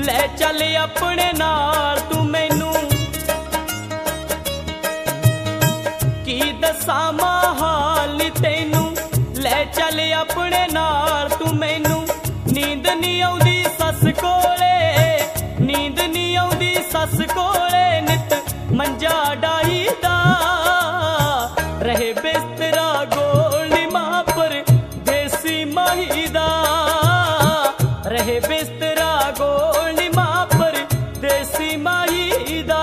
ले चल अपने नाल तू मैनू की दसा हाल तैनू ले चल अपने नाल तू मैनू नींद नहीं आउंदी सस कोले नींद नहीं आउंदी सस कोले नित मंजा डाहीदा रहे बिस्तरा गोल मां पर देसी माही दा रहे बिस्तरा गोल मां पर देसी माही दा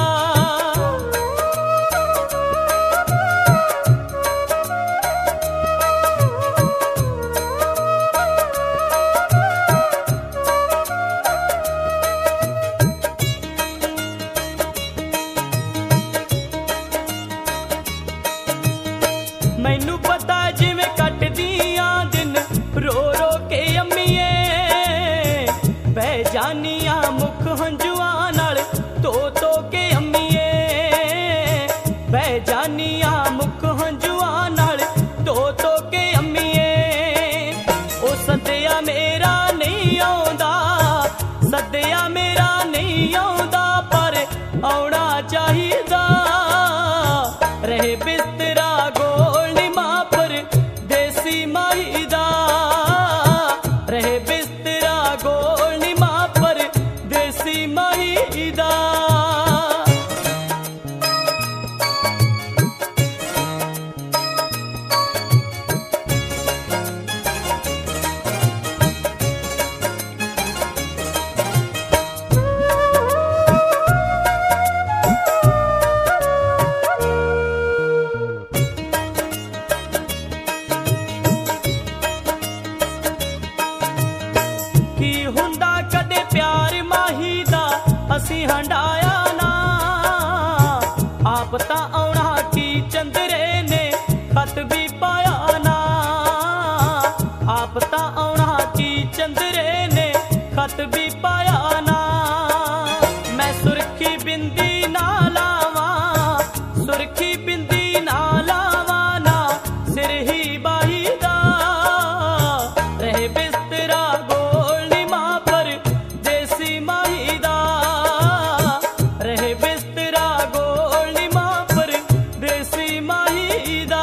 मैनू पता जिवें कटदियां दिन रो रो के अम्मीए बह जानियां मुख हंजुआं नाल तो के अम्मीए बह जानियां मुख हंजुआं नाल तो के अम्मीए ओ सद्दिया मेरा नहीं आउंदा सद्दिया मेरा नहीं आउंदा पर आउणा चाहिदा रहे बिस्तरा गोल मां पर देसी माही दा रहे बिस्तरा गोल मां पर देसी माही दा की हुंदा कदे प्यार माही दा असी हंडाया ना आप तां आउणा की चंदरे ने खत भी पाया ना आप तां आउणा की चंदरे ने खत भी पाया ना मैं सुरखी बिंदी ना लावां सुरखी बिंदी ना लावां ना सिर ही बाही दा रहे बिस्तरा गोल मां पर देसी माही दा रहे बिस्तरा गोल मां पर देसी माही दा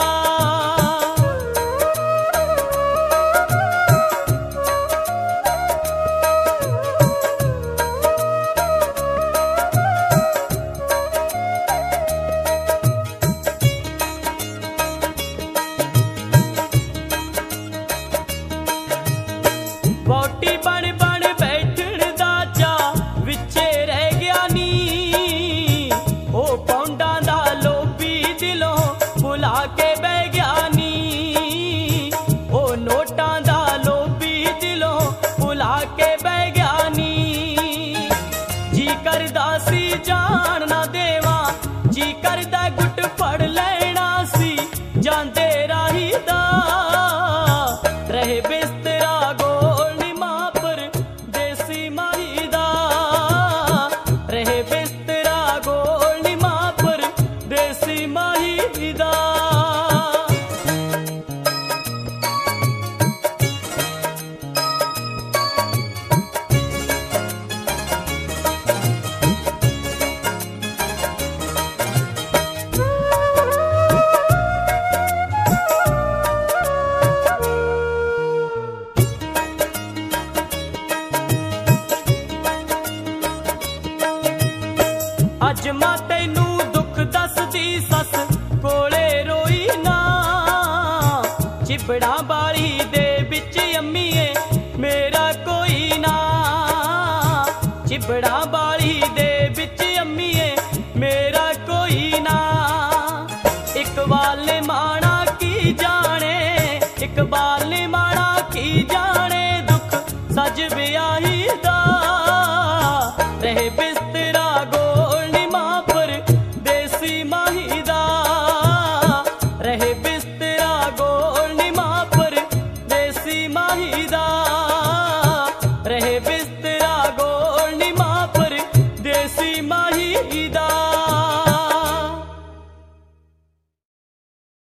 बोटी बन बन बैठण दा चा विचे रह गया नी ओ पौंडा दा लोभी दिलों भुला के बह गया नी ओ नोटां दा लोभी दिलों भुला के बह गया नी जी करदा सी जान ना देवा जी करदा गुट फड़ लेना सी जांदे राही दा रहे बिस्तरा गोल मां पर देसी माही दा रहे बिस्तरा गोल मां पर देसी माही दा अज मां तैनू दुख दसदी सस कोले रोई ना चिबड़ा बाली दे बिच अम्मीए मेरा कोई ना चिबड़ा बाली दे बिच अम्मीए मेरा कोई ना इकबाल ने माना की जाने इकबाल ने माना की जाने दुख सज ब्याही दा